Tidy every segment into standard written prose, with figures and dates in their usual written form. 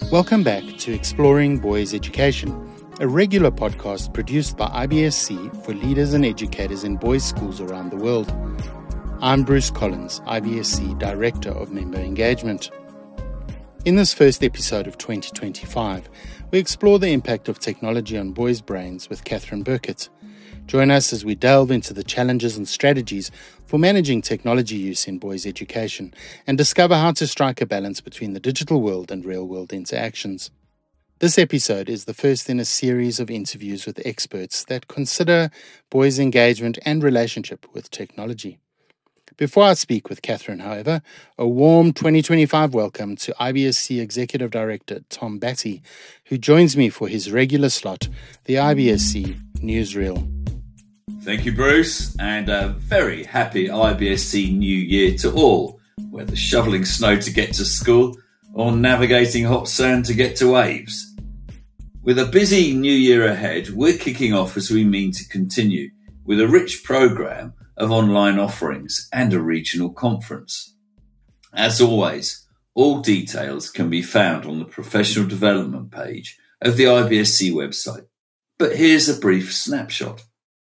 Welcome back to Exploring Boys Education, a regular podcast produced by IBSC for leaders and educators in boys' schools around the world. I'm Bruce Collins, IBSC Director of Member Engagement. In this first episode of 2025, we explore the impact of technology on boys' brains with Catherine Burkett. Join us as we delve into the challenges and strategies for managing technology use in boys' education and discover how to strike a balance between the digital world and real-world interactions. This episode is the first in a series of interviews with experts that consider boys' engagement and relationship with technology. Before I speak with Catherine, however, a warm 2025 welcome to IBSC Executive Director Tom Batty, who joins me for his regular slot, the IBSC Newsreel. Thank you, Bruce, and a very happy IBSC New Year to all, whether shoveling snow to get to school or navigating hot sand to get to waves. With a busy new year ahead, we're kicking off as we mean to continue with a rich programme of online offerings and a regional conference. As always, all details can be found on the professional development page of the IBSC website, but here's a brief snapshot.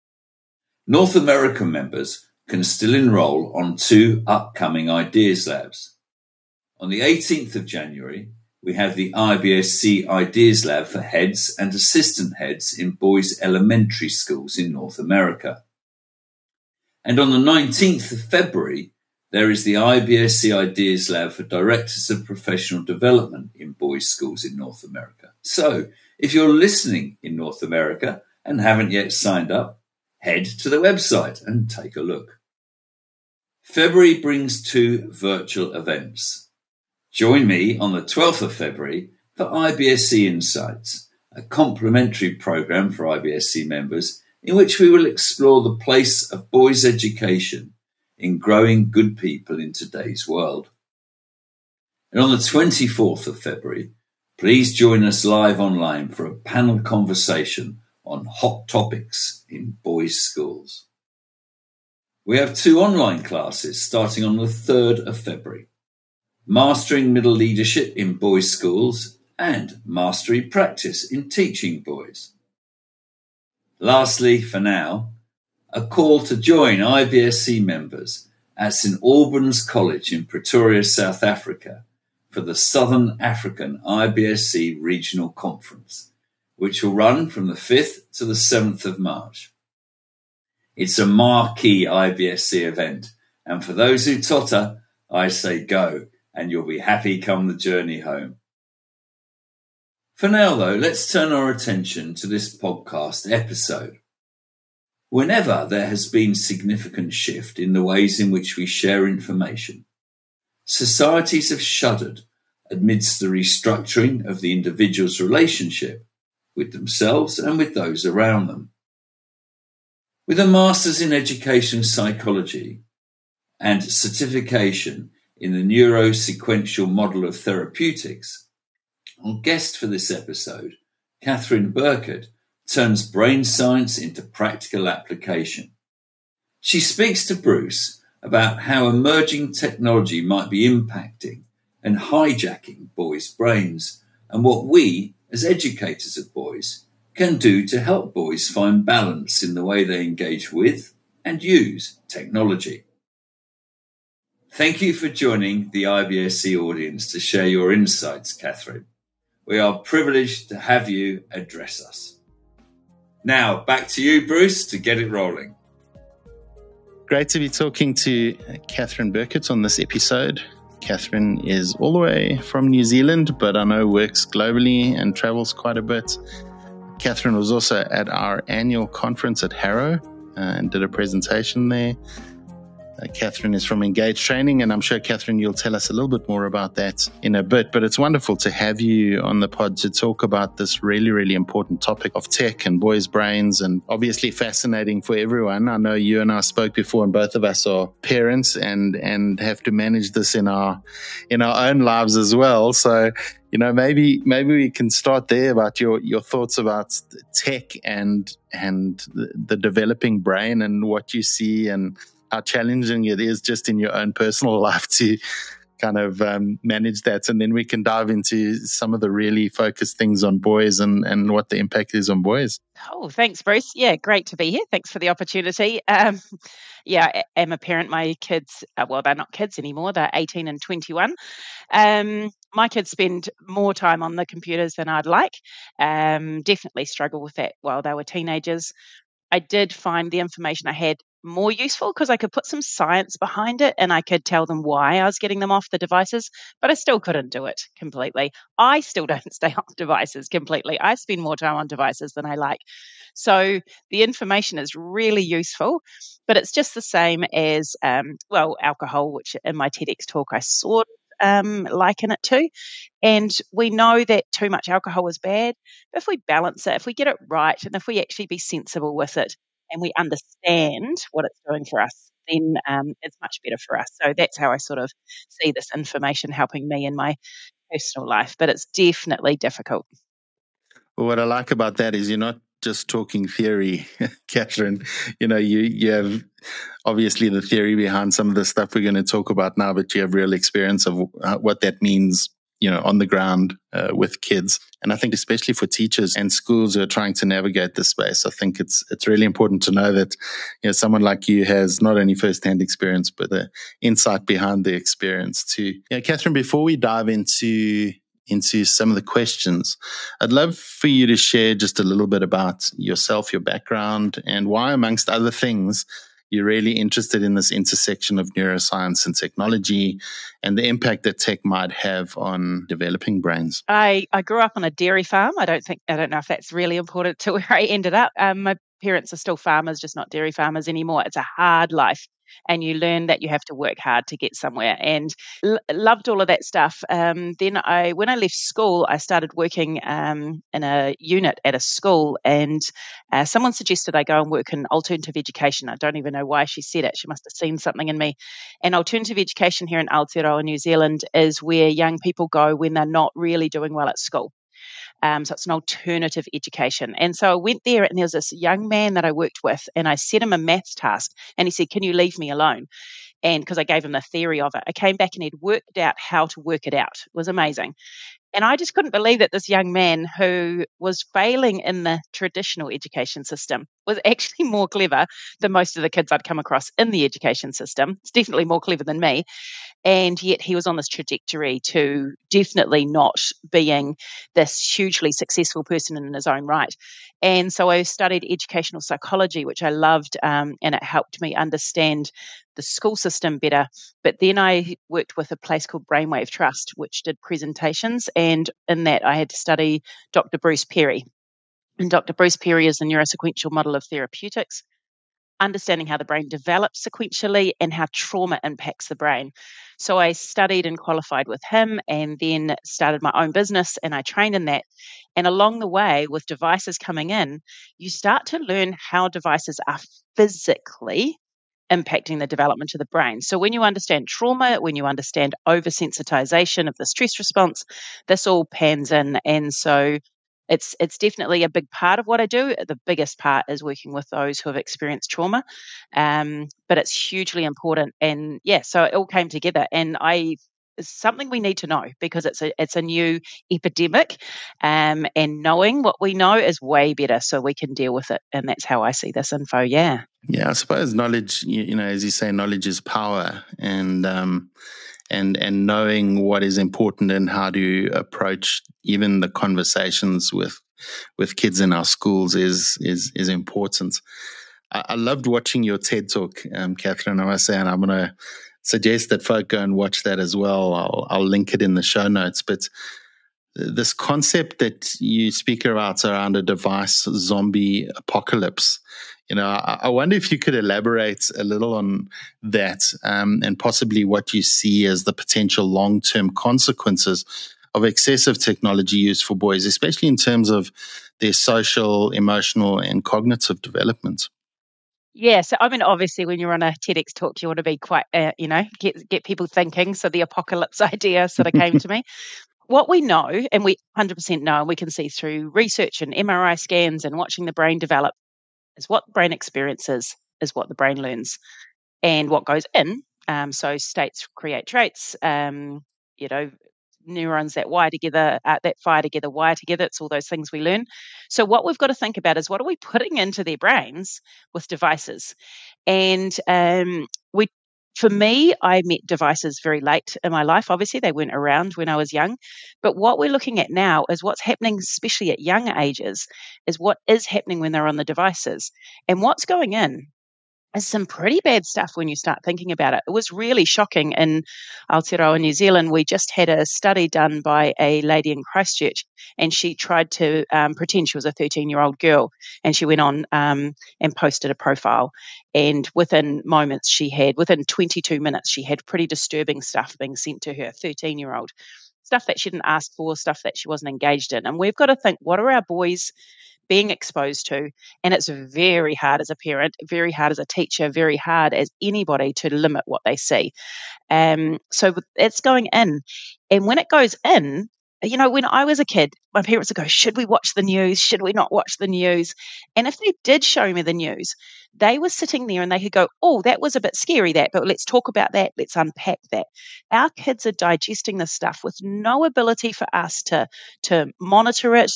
North American members can still enrol on 2 upcoming Ideas Labs. On the 18th of January, we have the IBSC Ideas Lab for heads and assistant heads in boys' elementary schools in North America. And on the 19th of February, there is the IBSC Ideas Lab for Directors of Professional Development in boys' schools in North America. So, if you're listening in North America and haven't yet signed up, head to the website and take a look. February brings 2 virtual events. Join me on the 12th of February for IBSC Insights, a complimentary programme for IBSC members in which we will explore the place of boys' education in growing good people in today's world. And on the 24th of February, please join us live online for a panel conversation on hot topics in boys' schools. We have 2 online classes starting on the 3rd of February. Mastering Middle Leadership in Boys' Schools and Mastery Practice in Teaching Boys. Lastly, for now, a call to join IBSC members at St Albans College in Pretoria, South Africa for the Southern African IBSC Regional Conference, which will run from the 5th to the 7th of March. It's a marquee IBSC event, and for those who totter, I say go, and you'll be happy come the journey home. For now, though, let's turn our attention to this podcast episode. Whenever there has been significant shift in the ways in which we share information, societies have shuddered amidst the restructuring of the individual's relationship with themselves and with those around them. With a Master's in Education Psychology and certification in the Neurosequential Model of Therapeutics, our guest for this episode, Catherine Burkett, turns brain science into practical application. She speaks to Bruce about how emerging technology might be impacting and hijacking boys' brains and what we, as educators of boys, can do to help boys find balance in the way they engage with and use technology. Thank you for joining the IBSC audience to share your insights, Catherine. We are privileged to have you address us. Now, back to you, Bruce, to get it rolling. Great to be talking to Catherine Burkett on this episode. Catherine is all the way from New Zealand, but I know works globally and travels quite a bit. Catherine was also at our annual conference at Harrow and did a presentation there. Catherine is from Engage Training, and I'm sure, Catherine, you'll tell us a little bit more about that in a bit. But it's wonderful to have you on the pod to talk about this really, really important topic of tech and boys' brains, and obviously fascinating for everyone. I know you and I spoke before, and both of us are parents and have to manage this in our own lives as well. So, maybe we can start there about your thoughts about tech and the developing brain and what you see and how challenging it is just in your own personal life to kind of manage that. And then we can dive into some of the really focused things on boys and what the impact is on boys. Oh, thanks, Bruce. Yeah, great to be here. Thanks for the opportunity. I am a parent. My kids, they're not kids anymore. They're 18 and 21. My kids spend more time on the computers than I'd like. Definitely struggle with that while they were teenagers. I did find the information I had more useful because I could put some science behind it and I could tell them why I was getting them off the devices, but I still couldn't do it completely. I still don't stay off devices completely. I spend more time on devices than I like. So the information is really useful, but it's just the same as, alcohol, which in my TEDx talk I sort of liken it to. And we know that too much alcohol is bad. But if we balance it, if we get it right, and if we actually be sensible with it and we understand what it's doing for us, then it's much better for us. So that's how I sort of see this information helping me in my personal life. But it's definitely difficult. Well, what I like about that is you're not just talking theory, Catherine. You have obviously the theory behind some of the stuff we're going to talk about now, but you have real experience of what that means, on the ground with kids. And I think especially for teachers and schools who are trying to navigate this space, I think it's really important to know that someone like you has not only first-hand experience, but the insight behind the experience too. Catherine, before we dive into some of the questions, I'd love for you to share just a little bit about yourself, your background, and why, amongst other things, you're really interested in this intersection of neuroscience and technology and the impact that tech might have on developing brains. I grew up on a dairy farm. I don't know if that's really important to where I ended up. My parents are still farmers, just not dairy farmers anymore. It's a hard life. And you learn that you have to work hard to get somewhere, and loved all of that stuff. Then when I left school, I started working in a unit at a school, and someone suggested I go and work in alternative education. I don't even know why she said it. She must have seen something in me. And alternative education here in Aotearoa, New Zealand, is where young people go when they're not really doing well at school. So it's an alternative education. And so I went there and there was this young man that I worked with and I set him a maths task and he said, "Can you leave me alone?" And because I gave him the theory of it, I came back and he'd worked out how to work it out. It was amazing. And I just couldn't believe that this young man who was failing in the traditional education system was actually more clever than most of the kids I'd come across in the education system. It's definitely more clever than me. And yet he was on this trajectory to definitely not being this hugely successful person in his own right. And so I studied educational psychology, which I loved, and it helped me understand the school system better. But then I worked with a place called Brainwave Trust, which did presentations. And in that, I had to study Dr. Bruce Perry. And Dr. Bruce Perry is the neurosequential model of therapeutics, understanding how the brain develops sequentially and how trauma impacts the brain. So I studied and qualified with him and then started my own business and I trained in that. And along the way, with devices coming in, you start to learn how devices are physically impacting the development of the brain. So when you understand trauma, when you understand oversensitization of the stress response, this all pans in. And so it's definitely a big part of what I do. The biggest part is working with those who have experienced trauma, but it's hugely important. And so it all came together. And it's something we need to know because it's a new epidemic, and knowing what we know is way better so we can deal with it. And that's how I see this info. Yeah, I suppose knowledge, as you say, knowledge is power, and knowing what is important and how to approach even the conversations with kids in our schools is important. I loved watching your TED Talk, Catherine, I must say, and I'm going to suggest that folk go and watch that as well. I'll link it in the show notes. But this concept that you speak about around a device zombie apocalypse, I wonder if you could elaborate a little on that, and possibly what you see as the potential long-term consequences of excessive technology use for boys, especially in terms of their social, emotional, and cognitive development. Yeah, so obviously when you're on a TEDx talk, you want to be quite, get people thinking. So the apocalypse idea sort of came to me. What we know, and we 100% know, and we can see through research and MRI scans and watching the brain develop, is what the brain experiences is what the brain learns. And what goes in So states create traits, neurons that wire together, that fire together, wire together. It's all those things we learn. So what we've got to think about is what are we putting into their brains with devices? And for me, I met devices very late in my life. Obviously, they weren't around when I was young. But what we're looking at now is what's happening, especially at young ages, is what is happening when they're on the devices. And what's going in is some pretty bad stuff when you start thinking about it. It was really shocking in Aotearoa, New Zealand. We just had a study done by a lady in Christchurch, and she tried to pretend she was a 13-year-old girl, and she went on and posted a profile. And within 22 minutes, she had pretty disturbing stuff being sent to her, 13-year-old. Stuff that she didn't ask for, stuff that she wasn't engaged in. And we've got to think, what are our boys being exposed to? And it's very hard as a parent, very hard as a teacher, very hard as anybody to limit what they see. So it's going in. And when it goes in, when I was a kid, my parents would go, should we watch the news? Should we not watch the news? And if they did show me the news, they were sitting there and they could go, oh, that was a bit scary, but let's talk about that. Let's unpack that. Our kids are digesting this stuff with no ability for us to monitor it,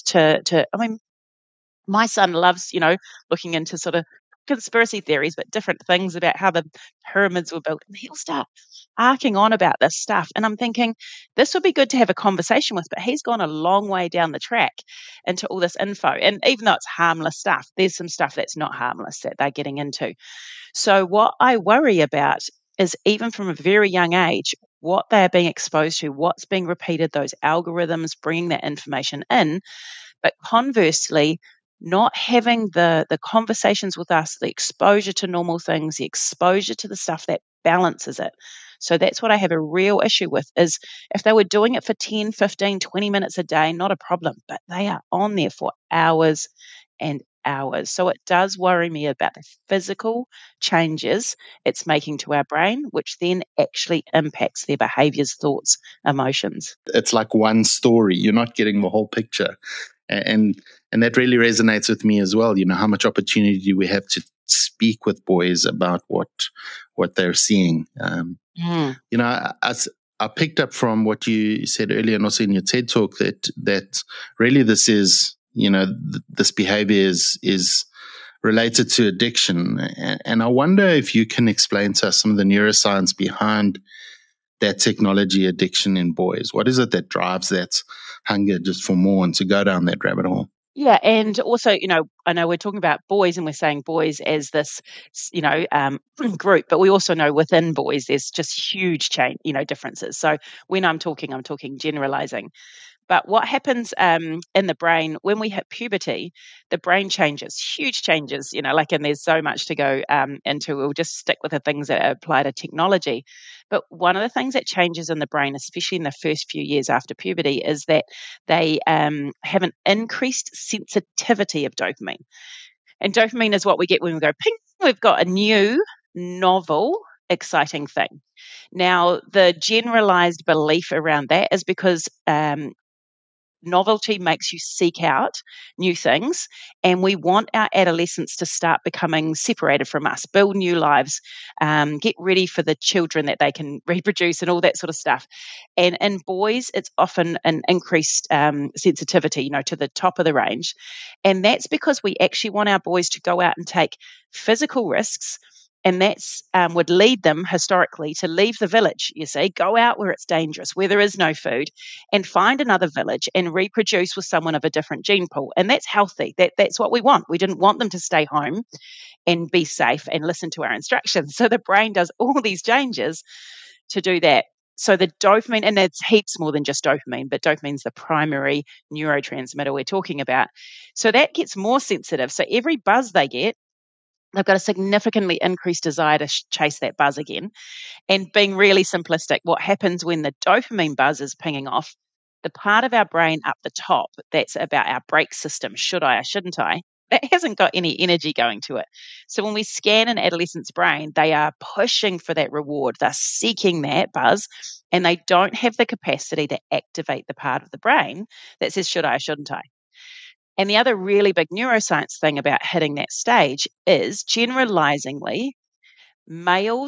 my son loves, looking into sort of conspiracy theories, but different things about how the pyramids were built. And he'll start arcing on about this stuff. And I'm thinking, this would be good to have a conversation with, but he's gone a long way down the track into all this info. And even though it's harmless stuff, there's some stuff that's not harmless that they're getting into. So what I worry about is, even from a very young age, what they're being exposed to, what's being repeated, those algorithms bringing that information in. But conversely, not having the conversations with us, the exposure to normal things, the exposure to the stuff that balances it. So that's what I have a real issue with, is if they were doing it for 10, 15, 20 minutes a day, not a problem, but they are on there for hours and hours. So it does worry me about the physical changes it's making to our brain, which then actually impacts their behaviors, thoughts, emotions. It's like one story. You're not getting the whole picture. And that really resonates with me as well. How much opportunity do we have to speak with boys about what they're seeing? I picked up from what you said earlier, and also in your TED talk, that really this is, this behavior is related to addiction. And I wonder if you can explain to us some of the neuroscience behind that technology addiction in boys. What is it that drives that hunger just for more and to go down that rabbit hole? Yeah, and also, I know we're talking about boys and we're saying boys as this, group, but we also know within boys there's just huge differences. So when I'm talking generalizing. But what happens in the brain when we hit puberty, the brain changes, huge changes, and there's so much to go into. We'll just stick with the things that apply to technology. But one of the things that changes in the brain, especially in the first few years after puberty, is that they have an increased sensitivity of dopamine. And dopamine is what we get when we go, ping, we've got a new, novel, exciting thing. Now, the generalized belief around that is because novelty makes you seek out new things, and we want our adolescents to start becoming separated from us, build new lives, get ready for the children that they can reproduce and all that sort of stuff. And in boys, it's often an increased sensitivity, to the top of the range. And that's because we actually want our boys to go out and take physical risks. And that's would lead them historically to leave the village, go out where it's dangerous, where there is no food, and find another village and reproduce with someone of a different gene pool. And that's healthy. That's what we want. We didn't want them to stay home and be safe and listen to our instructions. So the brain does all these changes to do that. So the dopamine, and it's heaps more than just dopamine, but dopamine's the primary neurotransmitter we're talking about. So that gets more sensitive. So every buzz they get, they've got a significantly increased desire to chase that buzz again. And being really simplistic, what happens when the dopamine buzz is pinging off, the part of our brain up the top that's about our brake system, should I or shouldn't I, that hasn't got any energy going to it. So when we scan an adolescent's brain, they are pushing for that reward. They're seeking that buzz, and they don't have the capacity to activate the part of the brain that says, should I or shouldn't I? And the other really big neuroscience thing about hitting that stage is, generalizingly, males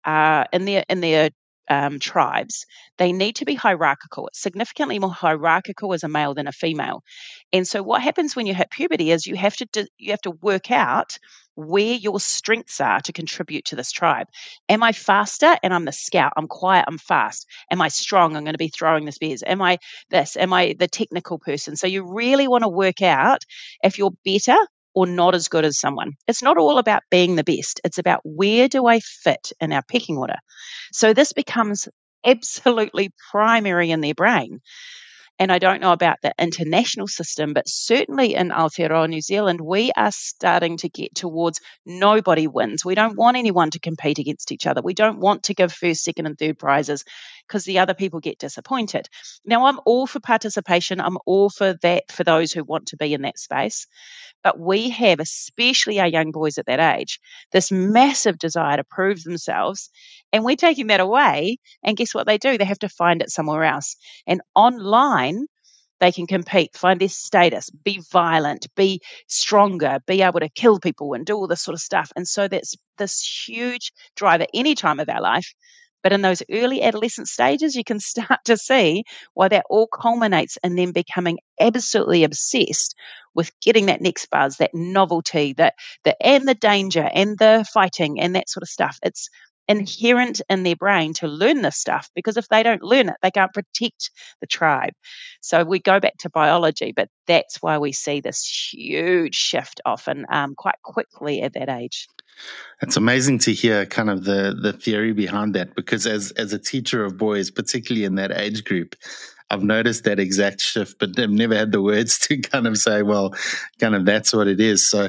in their tribes, they need to be hierarchical. It's significantly more hierarchical as a male than a female. And so what happens when you hit puberty is you have to work out where your strengths are to contribute to this tribe. Am I faster? And I'm the scout. I'm quiet. I'm fast. Am I strong? I'm going to be throwing the spears. Am I this? Am I the technical person? So you really want to work out if you're better or not as good as someone. It's not all about being the best. It's about where do I fit in our pecking order. So this becomes absolutely primary in their brain. And I don't know about the international system, but certainly in Aotearoa, New Zealand, we are starting to get towards nobody wins. We don't want anyone to compete against each other. We don't want to give first, second, and third prizes because the other people get disappointed. Now, I'm all for participation. I'm all for that for those who want to be in that space. But we have, especially our young boys at that age, this massive desire to prove themselves. And we're taking that away. And guess what they do? They have to find it somewhere else. And online, they can compete, find their status, be violent, be stronger, be able to kill people and do all this sort of stuff. And so that's this huge drive at any time of our life. But in those early adolescent stages, you can start to see why that all culminates in them becoming absolutely obsessed with getting that next buzz, that novelty, and the danger and the fighting and that sort of stuff. It's inherent in their brain to learn this stuff because if they don't learn it, they can't protect the tribe. So we go back to biology, but that's why we see this huge shift often quite quickly at that age. It's amazing to hear kind of the theory behind that, because as a teacher of boys, particularly in that age group, I've noticed that exact shift, but I've never had the words to kind of say, well, kind of that's what it is. So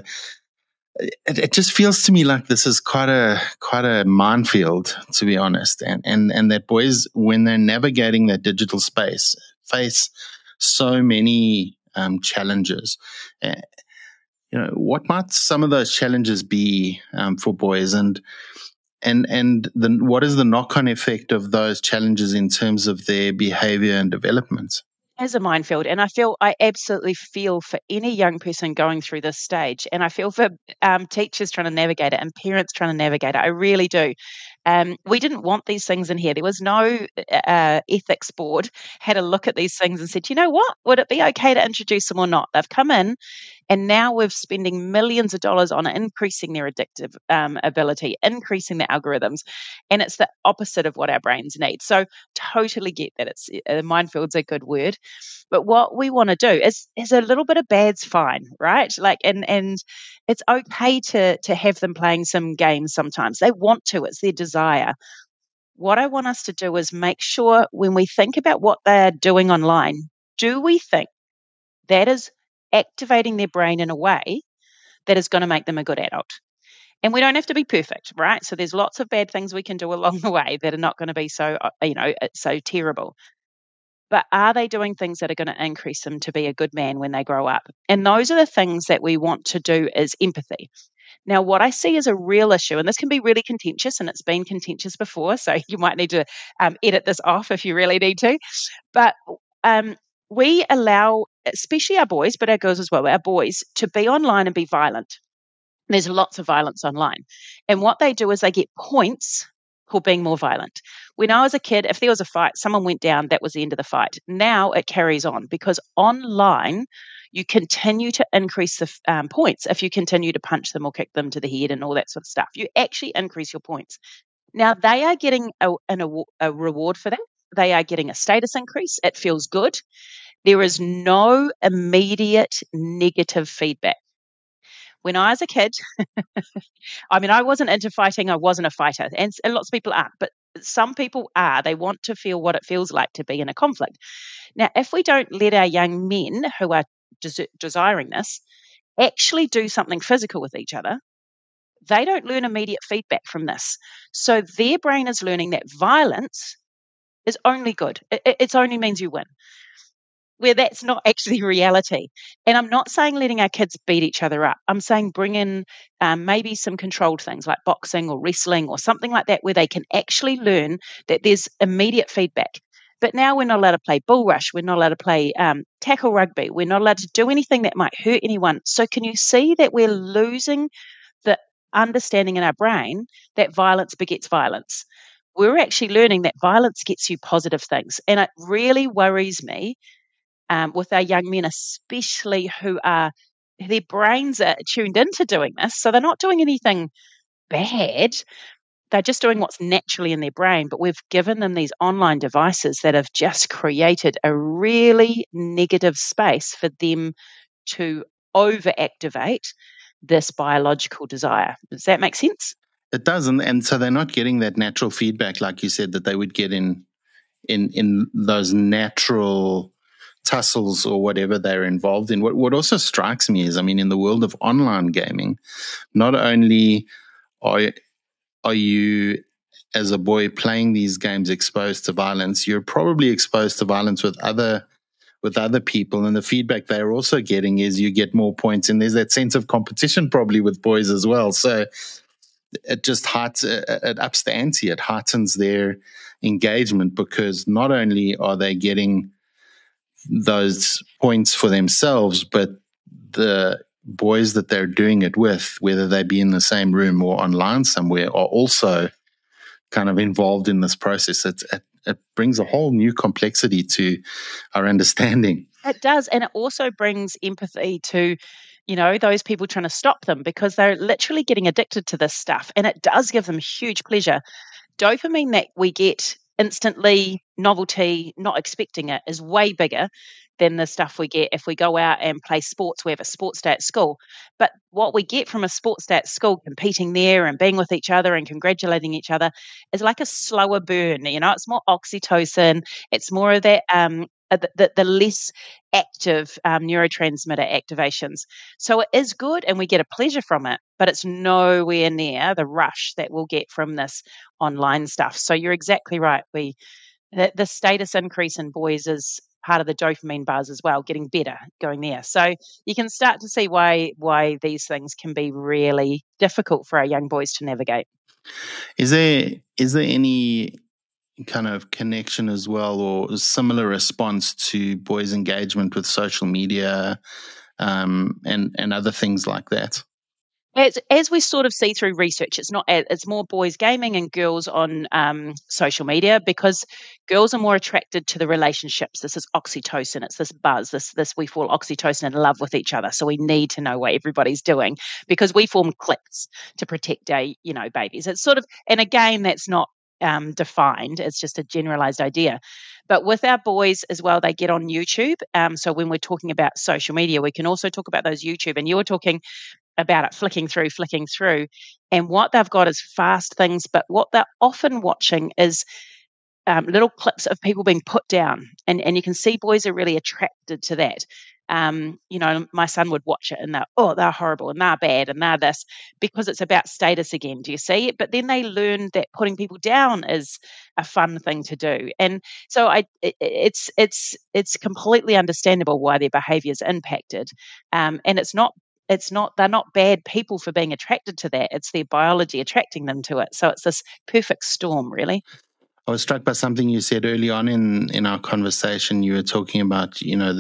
it just feels to me like this is quite a minefield, to be honest, and that boys, when they're navigating that digital space, face so many challenges. What might some of those challenges be for boys, and what is the knock-on effect of those challenges in terms of their behavior and development? As a minefield, and I absolutely feel for any young person going through this stage, and I feel for teachers trying to navigate it and parents trying to navigate it. I really do. We didn't want these things in here. There was no ethics board had a look at these things and said, you know what, would it be okay to introduce them or not? They've come in, and now we're spending millions of dollars on increasing their addictive ability, increasing the algorithms, and it's the opposite of what our brains need. So totally get that. It's minefield's a good word. But what we want to do is a little bit of bad's fine, right? Like, and it's okay to have them playing some games sometimes. They want to, it's their desire. What I want us to do is make sure when we think about what they're doing online, do we think that is activating their brain in a way that is going to make them a good adult? And we don't have to be perfect, right? So there's lots of bad things we can do along the way that are not going to be so terrible. But are they doing things that are going to increase them to be a good man when they grow up? And those are the things that we want to do is empathy. Now, what I see as a real issue, and this can be really contentious, and it's been contentious before, so you might need to edit this off if you really need to. But we allow, especially our boys, but our girls as well, our boys, to be online and be violent. There's lots of violence online. And what they do is they get points for being more violent. When I was a kid, if there was a fight, someone went down, that was the end of the fight. Now it carries on because online you continue to increase the points if you continue to punch them or kick them to the head and all that sort of stuff. You actually increase your points. Now they are getting a reward for that. They are getting a status increase. It feels good. There is no immediate negative feedback. When I was a kid, I wasn't into fighting. I wasn't a fighter. And lots of people aren't, but some people are. They want to feel what it feels like to be in a conflict. Now, if we don't let our young men who are desiring this actually do something physical with each other, they don't learn immediate feedback from this. So their brain is learning that violence is only good. It only means you win, where that's not actually reality. And I'm not saying letting our kids beat each other up. I'm saying bring in maybe some controlled things like boxing or wrestling or something like that where they can actually learn that there's immediate feedback. But now we're not allowed to play bull rush. We're not allowed to play tackle rugby. We're not allowed to do anything that might hurt anyone. So can you see that we're losing understanding in our brain that violence begets violence. We're actually learning that violence gets you positive things. And it really worries me with our young men, especially who are, their brains are tuned into doing this. So they're not doing anything bad. They're just doing what's naturally in their brain, but we've given them these online devices that have just created a really negative space for them to overactivate this biological desire. Does that make sense? It does, and so they're not getting that natural feedback, like you said, that they would get in those natural tussles or whatever they're involved in. What also strikes me is, I mean, in the world of online gaming, not only are you as a boy playing these games exposed to violence, you're probably exposed to violence with other people, and the feedback they're also getting is you get more points, and there's that sense of competition probably with boys as well. So it just it ups the ante, it heightens their engagement, because not only are they getting those points for themselves, but the boys that they're doing it with, whether they be in the same room or online somewhere, are also kind of involved in this process. It brings a whole new complexity to our understanding. It does. And it also brings empathy to, those people trying to stop them, because they're literally getting addicted to this stuff. And it does give them huge pleasure. Dopamine that we get instantly, novelty, not expecting it, is way bigger than the stuff we get if we go out and play sports. We have a sports day at school. But what we get from a sports day at school, competing there and being with each other and congratulating each other, is like a slower burn. It's more oxytocin. It's more of that the less active neurotransmitter activations. So it is good and we get a pleasure from it, but it's nowhere near the rush that we'll get from this online stuff. So you're exactly right. The status increase in boys is part of the dopamine buzz as well, getting better, going there. So you can start to see why these things can be really difficult for our young boys to navigate. Is there any kind of connection as well, or similar response to boys' engagement with social media and other things like that? As we sort of see through research, it's more boys gaming and girls on social media, because girls are more attracted to the relationships. This is oxytocin. It's this buzz. This we fall oxytocin in love with each other. So we need to know what everybody's doing, because we form cliques to protect our babies. It's sort of, and again, that's not defined. It's just a generalized idea. But with our boys as well, they get on YouTube. So when we're talking about social media, we can also talk about those YouTube. And you were talking about it flicking through. And what they've got is fast things, but what they're often watching is little clips of people being put down. And you can see boys are really attracted to that. My son would watch it and they're horrible and they're bad and they're this, because it's about status again. Do you see it? But then they learn that putting people down is a fun thing to do. And so it's completely understandable why their behavior is impacted. And they're not bad people for being attracted to that. It's their biology attracting them to it. So it's this perfect storm, really. I was struck by something you said early on in our conversation. You were talking about,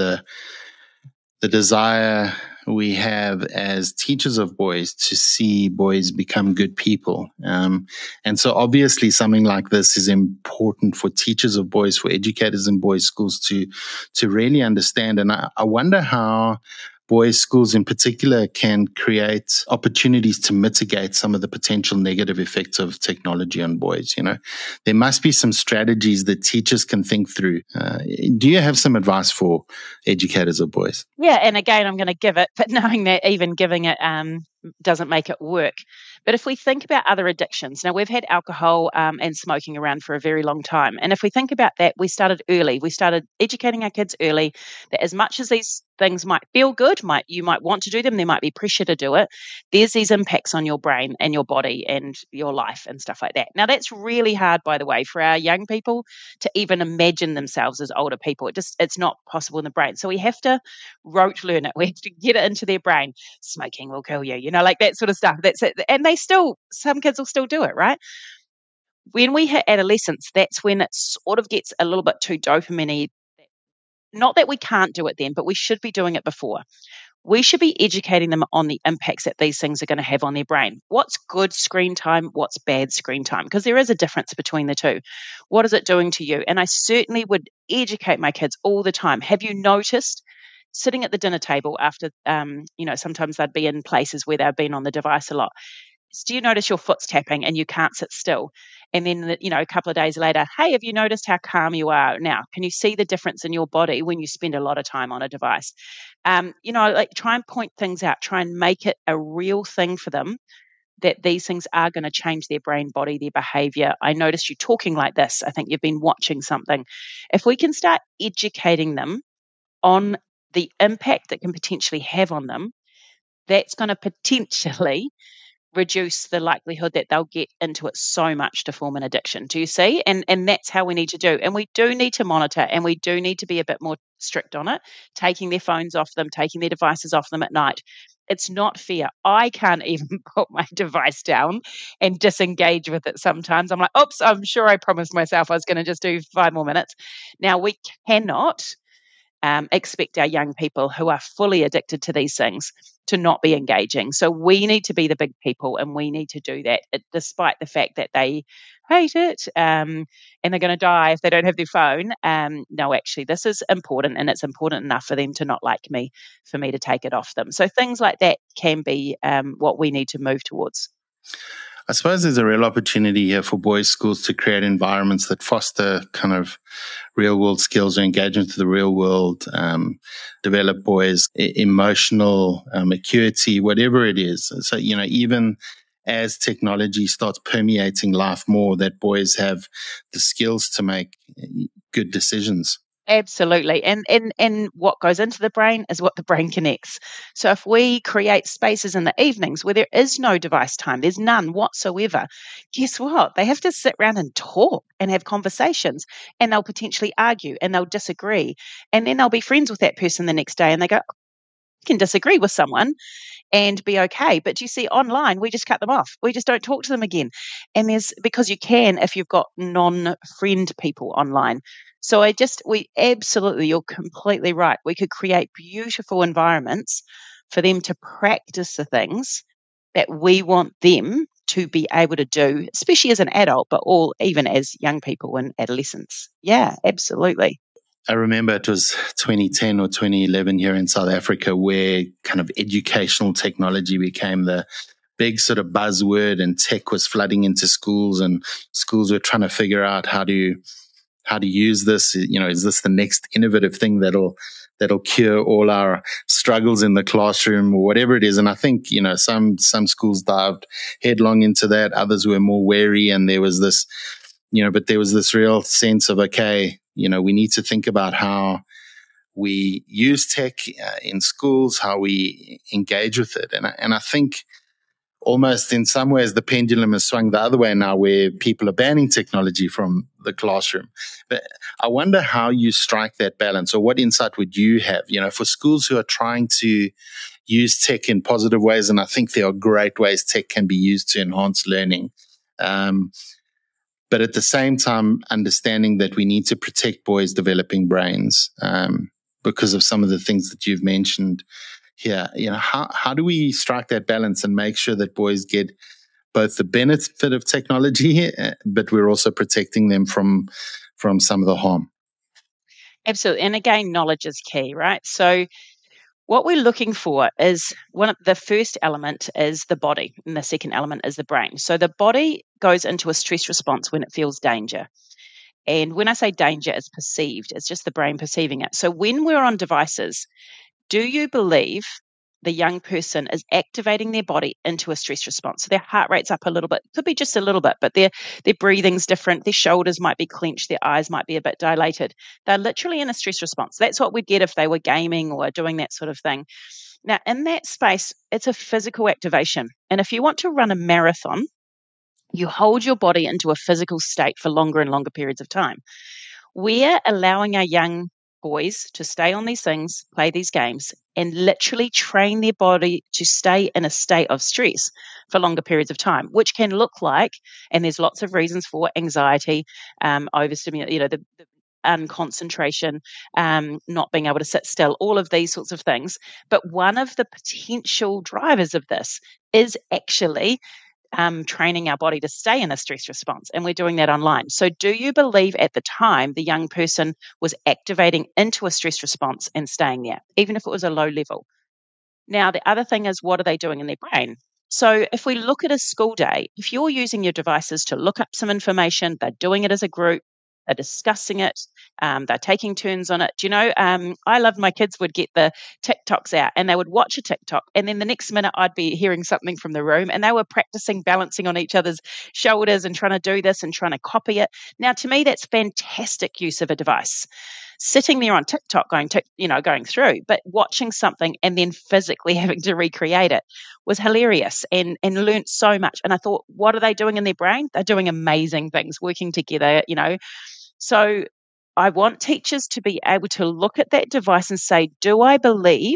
the desire we have as teachers of boys to see boys become good people. And so obviously something like this is important for teachers of boys, for educators in boys' schools to really understand. And I wonder how boys' schools in particular can create opportunities to mitigate some of the potential negative effects of technology on boys. There must be some strategies that teachers can think through. Do you have some advice for educators of boys? Yeah, and again, I'm going to give it, but knowing that even giving it doesn't make it work. But if we think about other addictions, now we've had alcohol and smoking around for a very long time. And if we think about that, we started early. We started educating our kids early that as much as these things might feel good, you might want to do them, there might be pressure to do it, there's these impacts on your brain and your body and your life and stuff like that. Now that's really hard, by the way, for our young people to even imagine themselves as older people. It's not possible in the brain. So we have to rote learn it. We have to get it into their brain. Smoking will kill you, like that sort of stuff. That's it. And some kids will still do it, right? When we hit adolescence, that's when it sort of gets a little bit too dopamine-y. Not that we can't do it then, but we should be doing it before. we should be educating them on the impacts that these things are going to have on their brain. What's good screen time? What's bad screen time? Because there is a difference between the two. What is it doing to you? And I certainly would educate my kids all the time. Have you noticed sitting at the dinner table after, sometimes they'd be in places where they've been on the device a lot. Do you notice your foot's tapping and you can't sit still? And then, a couple of days later, hey, have you noticed how calm you are now? Can you see the difference in your body when you spend a lot of time on a device? Try and point things out, try and make it a real thing for them that these things are going to change their brain, body, their behavior. I noticed you talking like this. I think you've been watching something. If we can start educating them on the impact that can potentially have on them, that's going to potentially reduce the likelihood that they'll get into it so much to form an addiction. Do you see? And that's how we need to do. And we do need to monitor, and we do need to be a bit more strict on it, taking their phones off them, taking their devices off them at night. It's not fair. I can't even put my device down and disengage with it sometimes. I'm like, oops, I'm sure I promised myself I was going to just do 5 more minutes. Now, we cannot expect our young people who are fully addicted to these things to not be engaging. So we need to be the big people, and we need to do that despite the fact that they hate it and they're going to die if they don't have their phone. No, actually, this is important, and it's important enough for them to not like me for me to take it off them. So things like that can be what we need to move towards. I suppose there's a real opportunity here for boys' schools to create environments that foster kind of real world skills or engagement to the real world, develop boys' emotional acuity, whatever it is. So, even as technology starts permeating life more, that boys have the skills to make good decisions. Absolutely. And what goes into the brain is what the brain connects. So if we create spaces in the evenings where there is no device time, there's none whatsoever, guess what? They have to sit around and talk and have conversations, and they'll potentially argue and they'll disagree. And then they'll be friends with that person the next day, and they go, I can disagree with someone and be okay. But you see, online, we just cut them off. We just don't talk to them again. And because you can if you've got non-friend people online. So you're completely right. We could create beautiful environments for them to practice the things that we want them to be able to do, especially as an adult, but even as young people and adolescents. Yeah, absolutely. I remember it was 2010 or 2011 here in South Africa where kind of educational technology became the big sort of buzzword, and tech was flooding into schools, and schools were trying to figure out how to use this. Is this the next innovative thing that'll cure all our struggles in the classroom or whatever it is? And I think, some schools dived headlong into that. Others were more wary, and there was this, but there was this real sense of, okay, we need to think about how we use tech in schools, how we engage with it. And I think almost in some ways the pendulum has swung the other way now, where people are banning technology from the classroom. But I wonder how you strike that balance, or what insight would you have, for schools who are trying to use tech in positive ways. And I think there are great ways tech can be used to enhance learning. But at the same time, understanding that we need to protect boys' developing brains because of some of the things that you've mentioned here. How do we strike that balance and make sure that boys get both the benefit of technology, but we're also protecting them from some of the harm? Absolutely. And again, knowledge is key, right? So what we're looking for is the first element is the body, and the second element is the brain. So the body goes into a stress response when it feels danger. And when I say danger, it's perceived. It's just the brain perceiving it. So when we're on devices, do you believe the young person is activating their body into a stress response? So their heart rate's up a little bit, could be just a little bit, but their breathing's different. Their shoulders might be clenched. Their eyes might be a bit dilated. They're literally in a stress response. That's what we'd get if they were gaming or doing that sort of thing. Now, in that space, it's a physical activation. And if you want to run a marathon, you hold your body into a physical state for longer and longer periods of time. We're allowing our young boys to stay on these things, play these games, and literally train their body to stay in a state of stress for longer periods of time, which can look like, and there's lots of reasons for anxiety, overstimulation, the unconcentration, not being able to sit still, all of these sorts of things. But one of the potential drivers of this is actually training our body to stay in a stress response, and we're doing that online. So do you believe at the time the young person was activating into a stress response and staying there, even if it was a low level? Now, the other thing is, what are they doing in their brain? So if we look at a school day, if you're using your devices to look up some information, they're doing it as a group, they're discussing it, they're taking turns on it. Do you know, I loved my kids would get the TikToks out and they would watch a TikTok, and then the next minute I'd be hearing something from the room, and they were practicing balancing on each other's shoulders and trying to do this and trying to copy it. Now, to me, that's fantastic use of a device. Sitting there on TikTok going through, but watching something and then physically having to recreate it was hilarious, and learnt so much. And I thought, what are they doing in their brain? They're doing amazing things, working together, So I want teachers to be able to look at that device and say, do I believe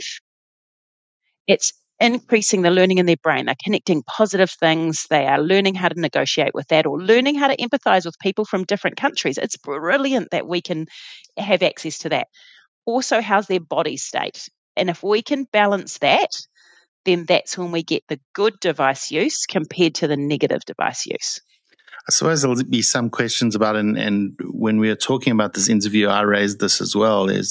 it's increasing the learning in their brain? They're connecting positive things. They are learning how to negotiate with that, or learning how to empathize with people from different countries. It's brilliant that we can have access to that. Also, how's their body state? And if we can balance that, then that's when we get the good device use compared to the negative device use. I suppose there'll be some questions about it, and when we were talking about this interview, I raised this as well, is,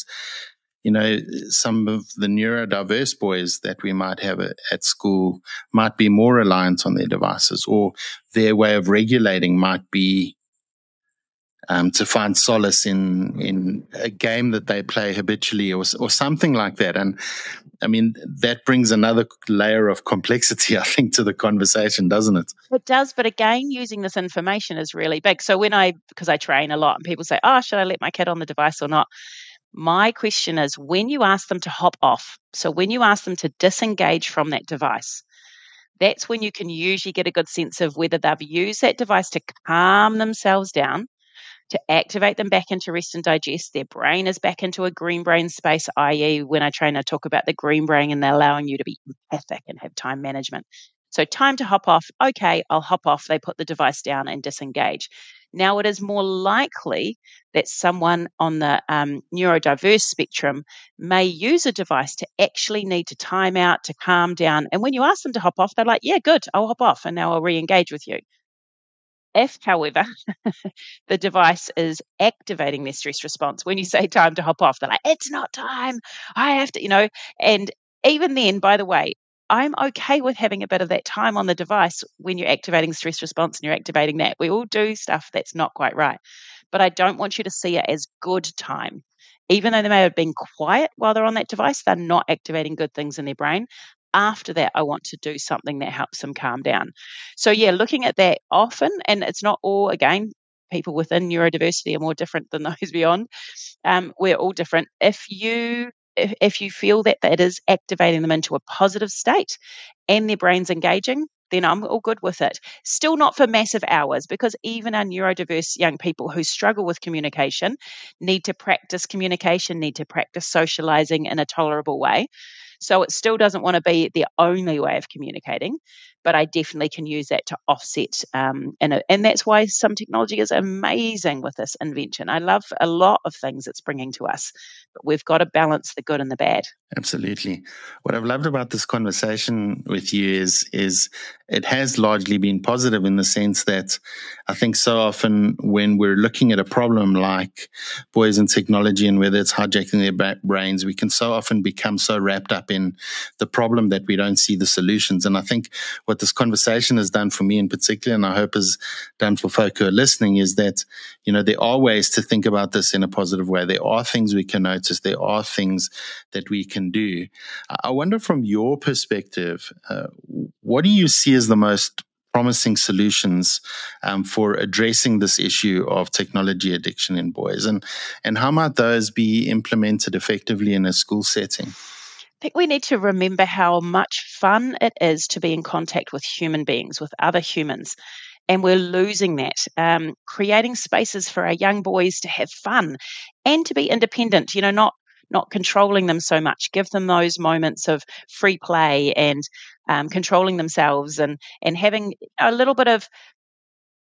some of the neurodiverse boys that we might have at school might be more reliant on their devices, or their way of regulating might be to find solace in a game that they play habitually, or something like that. And I mean, that brings another layer of complexity, I think, to the conversation, doesn't it? It does, but again, using this information is really big. So because I train a lot and people say, oh, should I let my kid on the device or not? My question is, when you ask them to hop off, so when you ask them to disengage from that device, that's when you can usually get a good sense of whether they've used that device to calm themselves down, to activate them back into rest and digest. Their brain is back into a green brain space, i.e. when I train, I talk about the green brain, and they're allowing you to be empathic and have time management. So time to hop off. Okay, I'll hop off. They put the device down and disengage. Now, it is more likely that someone on the neurodiverse spectrum may use a device to actually need to time out, to calm down. And when you ask them to hop off, they're like, yeah, good, I'll hop off, and now I'll re-engage with you. If, however, the device is activating their stress response, when you say time to hop off, they're like, it's not time, I have to, and even then, by the way, I'm okay with having a bit of that time on the device when you're activating stress response and you're activating that. We all do stuff that's not quite right, but I don't want you to see it as good time. Even though they may have been quiet while they're on that device, they're not activating good things in their brain. After that, I want to do something that helps them calm down. So yeah, looking at that often, and it's not all, again, people within neurodiversity are more different than those beyond. We're all different. If you feel that it is activating them into a positive state and their brain's engaging, then I'm all good with it. Still not for massive hours, because even our neurodiverse young people who struggle with communication need to practice communication, need to practice socializing in a tolerable way. So it still doesn't want to be the only way of communicating, but I definitely can use that to offset. And that's why some technology is amazing with this invention. I love a lot of things it's bringing to us, but we've got to balance the good and the bad. Absolutely. What I've loved about this conversation with you is it has largely been positive, in the sense that I think so often when we're looking at a problem like boys and technology, and whether it's hijacking their brains, we can so often become so wrapped up in the problem that we don't see the solutions. And I think what this conversation has done for me in particular, and I hope has done for folk who are listening, is that, there are ways to think about this in a positive way. There are things we can notice. There are things that we can do. I wonder, from your perspective, what do you see as the most promising solutions for addressing this issue of technology addiction in boys, and how might those be implemented effectively in a school setting? I think we need to remember how much fun it is to be in contact with human beings, with other humans. And we're losing that. Creating spaces for our young boys to have fun and to be independent, not controlling them so much. Give them those moments of free play and controlling themselves, and having a little bit of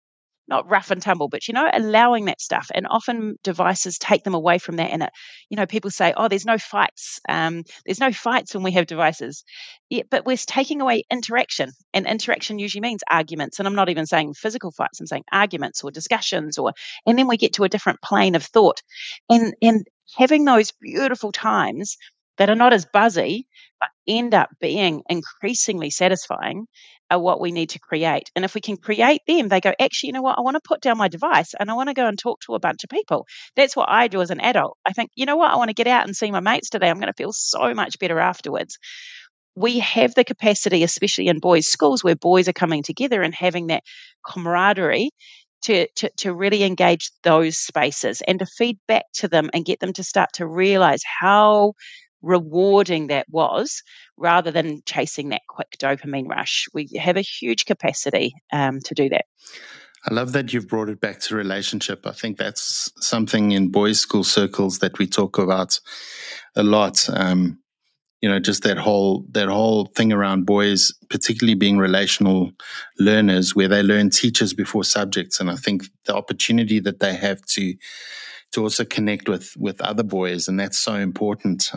not rough and tumble, but, allowing that stuff. And often devices take them away from that. And, people say, oh, there's no fights. There's no fights when we have devices. Yeah, but we're taking away interaction. And interaction usually means arguments. And I'm not even saying physical fights. I'm saying arguments or discussions. And then we get to a different plane of thought. And having those beautiful times that are not as buzzy, but end up being increasingly satisfying are what we need to create. And if we can create them, they go, actually, you know what? I want to put down my device and I want to go and talk to a bunch of people. That's what I do as an adult. I think, you know what? I want to get out and see my mates today. I'm going to feel so much better afterwards. We have the capacity, especially in boys' schools, where boys are coming together and having that camaraderie to really engage those spaces and to feed back to them and get them to start to realize how rewarding that was, rather than chasing that quick dopamine rush. We have a huge capacity to do that. I love that you've brought it back to relationship. I think that's something in boys' school circles that we talk about a lot. Just that whole thing around boys, particularly being relational learners, where they learn teachers before subjects. And I think the opportunity that they have to also connect with other boys, and that's so important.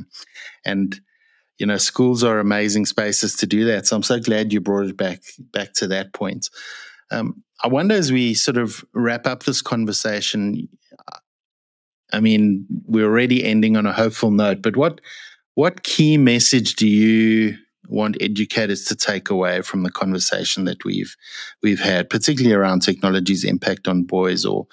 Schools are amazing spaces to do that. So I'm so glad you brought it back to that point. I wonder, as we sort of wrap up this conversation, I mean, we're already ending on a hopeful note, but what key message do you want educators to take away from the conversation that we've had, particularly around technology's impact on boys, or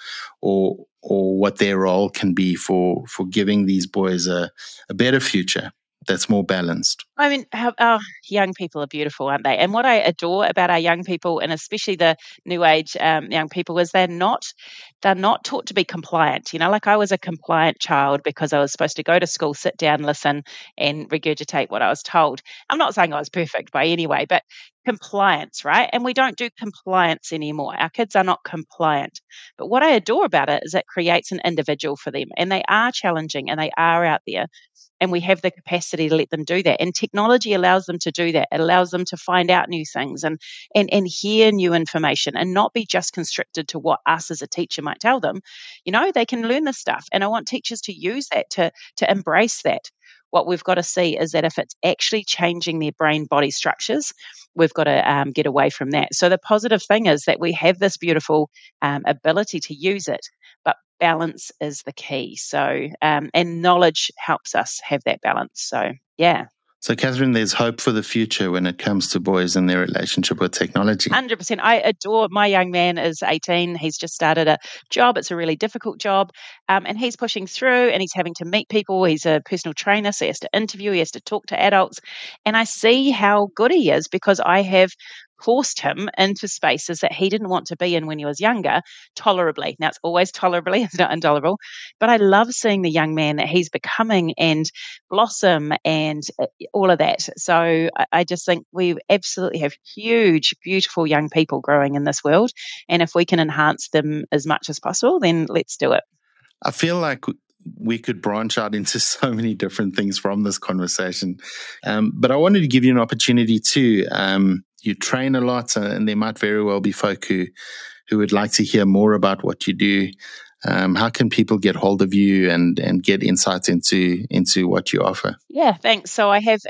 what their role can be for giving these boys a better future that's more balanced? I mean, our young people are beautiful, aren't they? And what I adore about our young people, and especially the new age young people, is they're not taught to be compliant. Like I was a compliant child because I was supposed to go to school, sit down, listen, and regurgitate what I was told. I'm not saying I was perfect by any way, but compliance, right? And we don't do compliance anymore. Our kids are not compliant. But what I adore about it is it creates an individual for them, and they are challenging and they are out there. And we have the capacity to let them do that. And technology allows them to do that. It allows them to find out new things and hear new information and not be just constricted to what us as a teacher might tell them. They can learn this stuff. And I want teachers to use that, to embrace that. What we've got to see is that if it's actually changing their brain-body structures, we've got to get away from that. So the positive thing is that we have this beautiful ability to use it, but balance is the key. So, and knowledge helps us have that balance. So, yeah. So, Catherine, there's hope for the future when it comes to boys and their relationship with technology. 100%. I adore, my young man is 18. He's just started a job. It's a really difficult job. And he's pushing through and he's having to meet people. He's a personal trainer, so he has to interview, he has to talk to adults. And I see how good he is because I have forced him into spaces that he didn't want to be in when he was younger, tolerably. Now, it's always tolerably, it's not intolerable, but I love seeing the young man that he's becoming and blossom and all of that. So I just think we absolutely have huge, beautiful young people growing in this world. And if we can enhance them as much as possible, then let's do it. I feel like we could branch out into so many different things from this conversation. But I wanted to give you an opportunity too. You train a lot, and there might very well be folk who would like to hear more about what you do. How can people get hold of you and get insights into what you offer? Yeah, thanks. So I have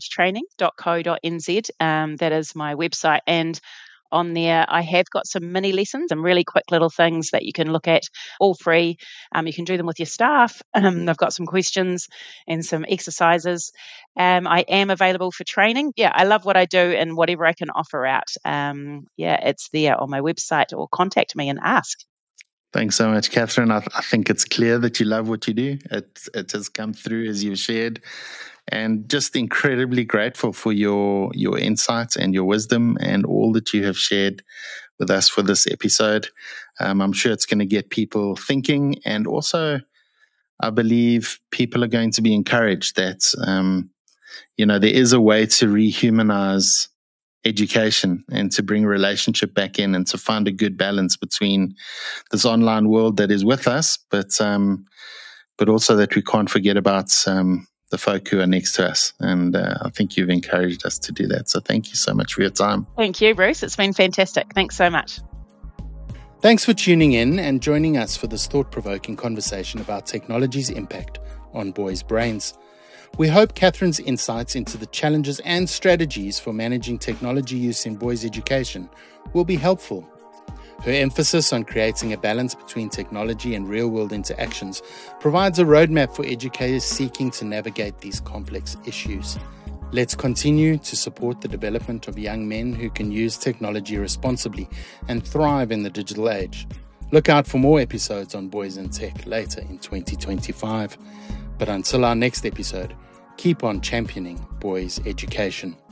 engagetraining.co.nz. That is my website. And on there, I have got some mini lessons, some really quick little things that you can look at, all free. You can do them with your staff. I've got some questions and some exercises. I am available for training. Yeah, I love what I do and whatever I can offer out. It's there on my website, or contact me and ask. Thanks so much, Catherine. I think it's clear that you love what you do. It has come through as you've shared. And just incredibly grateful for your insights and your wisdom and all that you have shared with us for this episode. I'm sure it's going to get people thinking, and also I believe people are going to be encouraged that there is a way to rehumanize education and to bring relationship back in and to find a good balance between this online world that is with us, but also that we can't forget about the folk who are next to us. And I think you've encouraged us to do that. So thank you so much for your time. Thank you, Bruce. It's been fantastic. Thanks so much. Thanks for tuning in and joining us for this thought-provoking conversation about technology's impact on boys' brains. We hope Catherine's insights into the challenges and strategies for managing technology use in boys' education will be helpful. Her emphasis on creating a balance between technology and real-world interactions provides a roadmap for educators seeking to navigate these complex issues. Let's continue to support the development of young men who can use technology responsibly and thrive in the digital age. Look out for more episodes on boys and tech later in 2025. But until our next episode, keep on championing boys' education.